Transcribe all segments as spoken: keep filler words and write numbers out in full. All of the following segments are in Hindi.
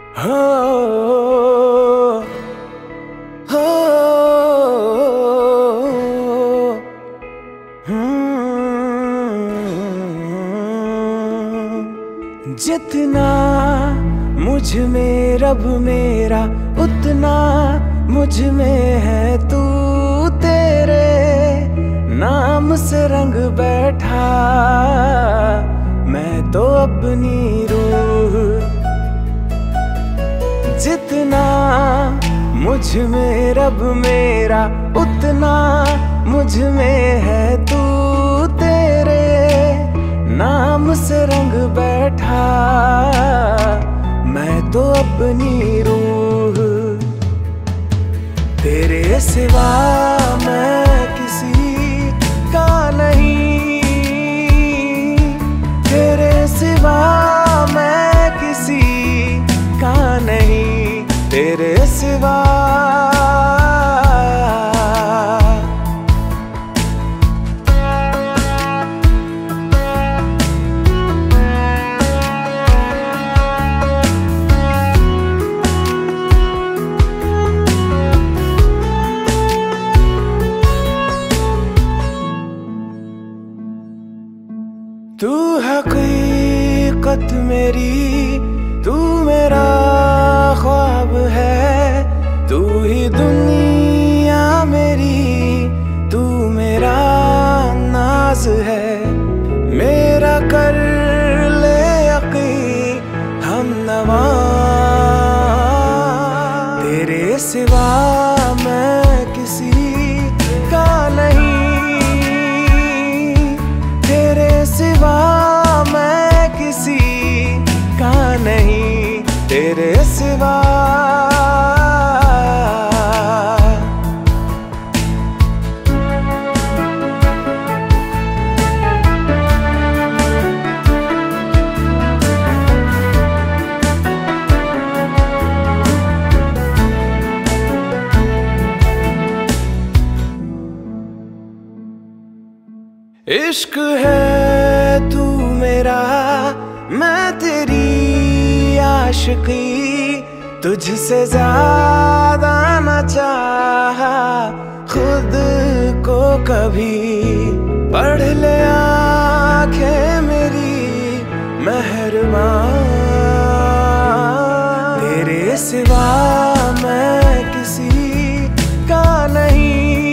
हो हो जितना मुझ में रब मेरा उतना मुझ में है तू। तेरे नाम से रंग बैठा मैं तो अपनी रूह। जितना मुझ में रब मेरा उतना मुझ में है तू। तेरे नाम से रंग बैठा मैं तो अपनी रूह। तेरे सिवा मैं किसी का नहीं, तेरे सिवा मैं किसी का नहीं, तेरे सिवा। तू हकीकत मेरी, तू मेरा ख्वाब है, तू ही दुनिया मेरी, तू मेरा नाज है। मेरा कर ले यकीन हमनवा, तेरे सिवा मैं किसी का नहीं, तेरे सिवा मैं किसी का नहीं, तेरे सिवा। इश्क है तू मेरा मैं तेरी आशिकी, तुझसे ज्यादा न चाहा खुद को कभी। पढ़ ले आंखें मेरी मेहरबान, तेरे सिवा मैं किसी का नहीं,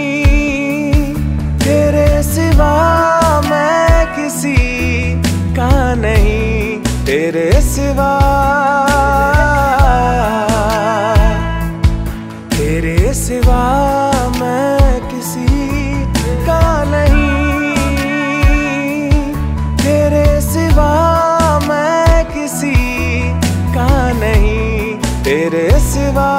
तेरे सिवा मैं किसी का नहीं, तेरे सिवा। तेरे सिवा मैं किसी का नहीं, तेरे सिवा मैं किसी का नहीं, तेरे सिवा।